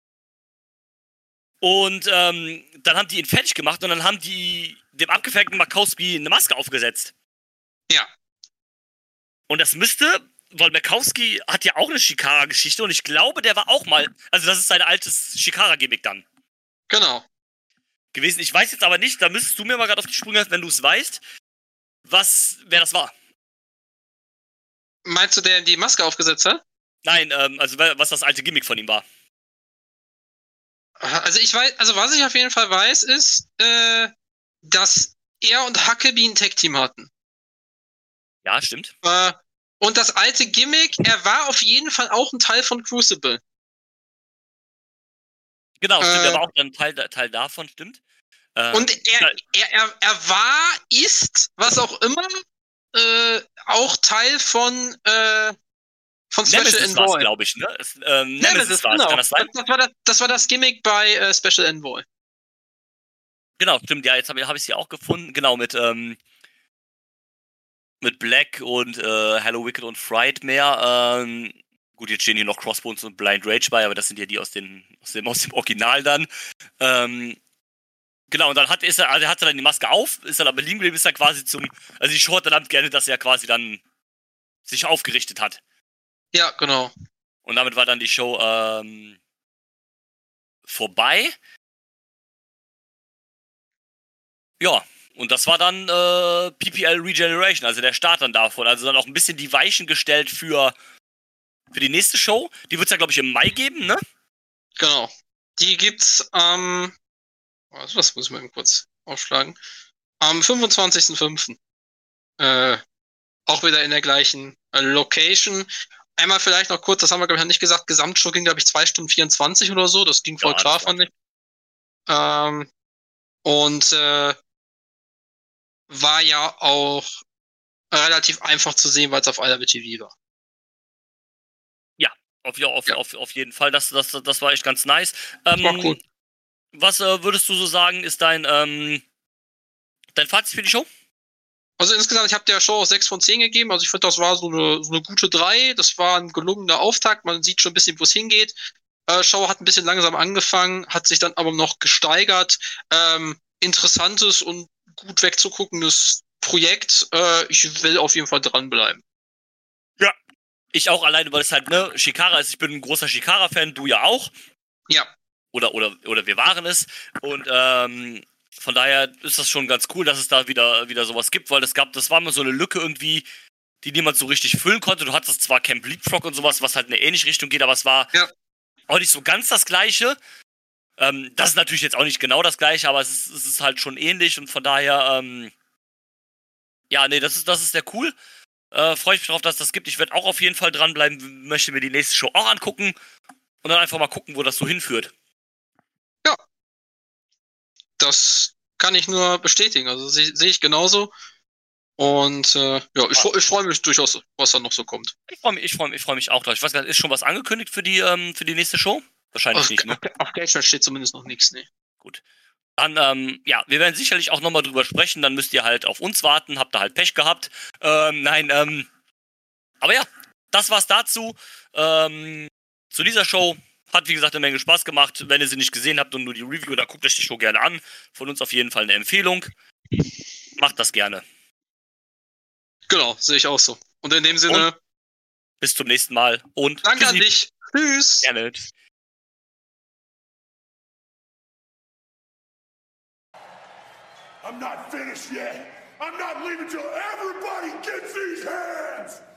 S2: Und ähm, dann haben die ihn fertig gemacht und dann haben die dem abgefertigten Makowski eine Maske aufgesetzt.
S3: ja.
S2: Und das müsste, weil Makowski hat ja auch eine Shikara-Geschichte und ich glaube, der war auch mal, also das ist sein altes Shikara-Gimmick dann
S3: Genau.
S2: gewesen. Ich weiß jetzt aber nicht, da müsstest du mir mal gerade auf die Sprünge helfen, wenn du es weißt, was, wer das war.
S3: Meinst du, der die Maske aufgesetzt hat?
S2: Nein, ähm, also was das alte Gimmick von ihm war.
S3: Also ich weiß, also was ich auf jeden Fall weiß, ist, äh, dass er und Huckabee ein Tag-Team hatten.
S2: Ja, stimmt.
S3: Äh, und das alte Gimmick, er war auf jeden Fall auch ein Teil von Crucible.
S2: Genau, stimmt,
S3: Äh,
S2: der war auch dann Teil, Teil davon, stimmt. Ähm,
S3: Und er,
S2: ja,
S3: er, er, er war, ist, was auch immer, äh, auch Teil von, äh, von Special
S2: Nemesis war es,
S3: Envoy.
S2: glaube ich, ne? Es, ähm, Nemesis,
S3: Nemesis,
S2: war es,
S3: genau.
S2: kann das sein?
S3: Das, das, war das, das war das Gimmick bei äh, Special Envoy.
S2: Genau, stimmt, ja, jetzt habe hab ich sie auch gefunden, genau, mit, ähm, mit Black und äh, Hello Wicked und Frightmare. Ähm, gut, jetzt stehen hier noch Crossbones und Blind Rage bei, aber das sind ja die aus, den, aus, dem, aus dem Original dann. Ähm, genau, und dann hat, ist er, also er hatte dann die Maske auf, ist dann aber liegen geblieben, ist dann quasi zum, also die Show hat dann damit gerne, dass er quasi dann sich aufgerichtet hat.
S3: Ja, genau.
S2: Und damit war dann die Show ähm, vorbei. Ja, und das war dann äh, P P L Regeneration, also der Start dann davon. Also dann auch ein bisschen die Weichen gestellt für, für die nächste Show. Die wird es ja, glaube ich, im Mai geben, ne?
S3: Genau. Die gibt's am, ähm, was, was muss ich mal kurz aufschlagen? Am fünfundzwanzigsten fünften Äh, auch wieder in der gleichen äh, Location. Einmal vielleicht noch kurz, das haben wir, glaube ich, noch nicht gesagt, Gesamtshow ging, glaube ich, zwei Stunden vierundzwanzig oder so. Das ging voll
S2: Ja,
S3: klar,
S2: das war-
S3: fand ich. Ähm, und äh, war ja auch relativ einfach zu sehen, weil es auf I W T V war.
S2: Auf, ja, auf,
S3: Ja.
S2: auf, auf jeden Fall, das, das, das war echt ganz nice. Ähm,
S3: War cool.
S2: Was äh, würdest du so sagen, ist dein, ähm, dein Fazit für die Show?
S3: Also insgesamt, ich habe der Show auch sechs von zehn gegeben. Also ich finde, das war so eine, so eine gute drei. Das war ein gelungener Auftakt. Man sieht schon ein bisschen, wo es hingeht. Äh, Show hat ein bisschen langsam angefangen, hat sich dann aber noch gesteigert. Ähm, interessantes und gut wegzuguckendes Projekt. Äh, ich will auf jeden Fall dranbleiben.
S2: Ich auch alleine, weil es halt, ne, Shikara ist, ich bin ein großer Shikara-Fan, du ja auch.
S3: Ja.
S2: Oder, oder, oder wir waren es. Und ähm, von daher ist das schon ganz cool, dass es da wieder, wieder sowas gibt, weil es gab, das war mal so eine Lücke irgendwie, die niemand so richtig füllen konnte. Du hattest zwar Camp Leapfrog und sowas, was halt in eine ähnliche Richtung geht, aber es war
S3: Ja.
S2: auch nicht so ganz das Gleiche. Ähm, das ist natürlich jetzt auch nicht genau das Gleiche, aber es ist, es ist halt schon ähnlich und von daher, ähm, ja, nee, das ist, das ist sehr cool. Äh, freue ich mich drauf, dass es das gibt. Ich werde auch auf jeden Fall dranbleiben, möchte mir die nächste Show auch angucken und dann einfach mal gucken, wo das so hinführt.
S3: Das kann ich nur bestätigen. Also sehe seh ich genauso. Und äh, ja, ich, ich freue mich durchaus, was da noch so kommt.
S2: Ich freue mich, ich freue mich, ich freue mich auch drauf. Ich weiß gar nicht, ist schon was angekündigt für die, ähm, für die nächste Show? Wahrscheinlich
S3: Auf,
S2: nicht, ne?
S3: auf Gage steht zumindest noch nichts, ne?
S2: Gut. Dann, ähm, ja, wir werden sicherlich auch nochmal drüber sprechen. Dann müsst ihr halt auf uns warten. Habt ihr halt Pech gehabt. Ähm, nein, ähm, aber ja, das war's dazu. Ähm, zu dieser Show. Hat, wie gesagt, eine Menge Spaß gemacht. Wenn ihr sie nicht gesehen habt und nur die Review, dann guckt euch die Show gerne an. Von uns auf jeden Fall eine Empfehlung. Macht das gerne.
S3: Genau, sehe ich auch so. Und in dem Sinne...
S2: Und bis zum nächsten Mal. Und
S3: danke
S2: tschüssi.
S3: an dich. Tschüss.
S2: Gerne.
S4: I'm not finished yet. I'm not leaving till everybody gets these hands.